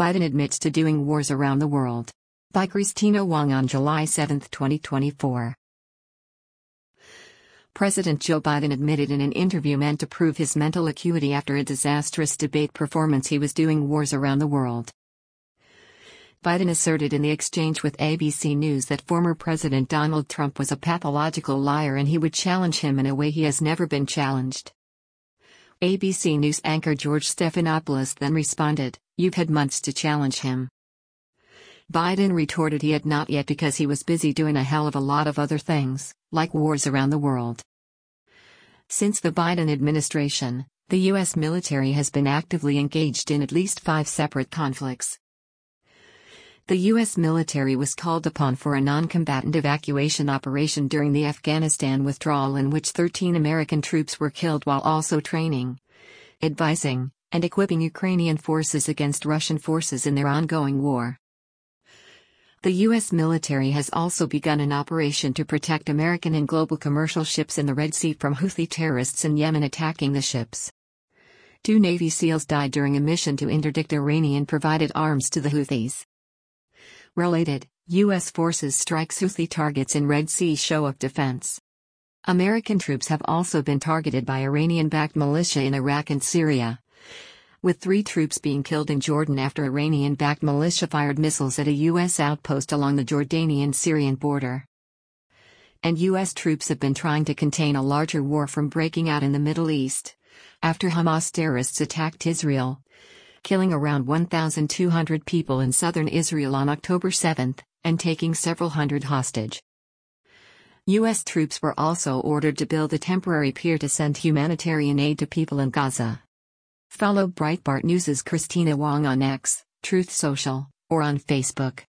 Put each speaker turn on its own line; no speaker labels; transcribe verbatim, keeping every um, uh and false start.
Biden admits to doing wars around the world. By Christina Wong on July seventh, twenty twenty-four. President Joe Biden admitted in an interview meant to prove his mental acuity after a disastrous debate performance he was doing wars around the world. Biden asserted in the exchange with A B C News that former President Donald Trump was a pathological liar and he would challenge him in a way he has never been challenged. A B C News anchor George Stephanopoulos then responded, "You've had months to challenge him." Biden retorted he had not yet because he was busy doing a hell of a lot of other things, like wars around the world. Since the Biden administration, the U S military has been actively engaged in at least five separate conflicts. The U S military was called upon for a non-combatant evacuation operation during the Afghanistan withdrawal in which thirteen American troops were killed while also training, advising, and equipping Ukrainian forces against Russian forces in their ongoing war. The U S military has also begun an operation to protect American and global commercial ships in the Red Sea from Houthi terrorists in Yemen attacking the ships. Two Navy SEALs died during a mission to interdict Iranian-provided arms to the Houthis. Related, U S forces strike Houthi targets in Red Sea show of defense. American troops have also been targeted by Iranian-backed militia in Iraq and Syria, with three troops being killed in Jordan after Iranian-backed militia fired missiles at a U S outpost along the Jordanian-Syrian border. And U S troops have been trying to contain a larger war from breaking out in the Middle East, after Hamas terrorists attacked Israel, killing around one thousand two hundred people in southern Israel on October seventh, and taking several hundred hostage. U S troops were also ordered to build a temporary pier to send humanitarian aid to people in Gaza. Follow Breitbart News' Christina Wong on X, Truth Social, or on Facebook.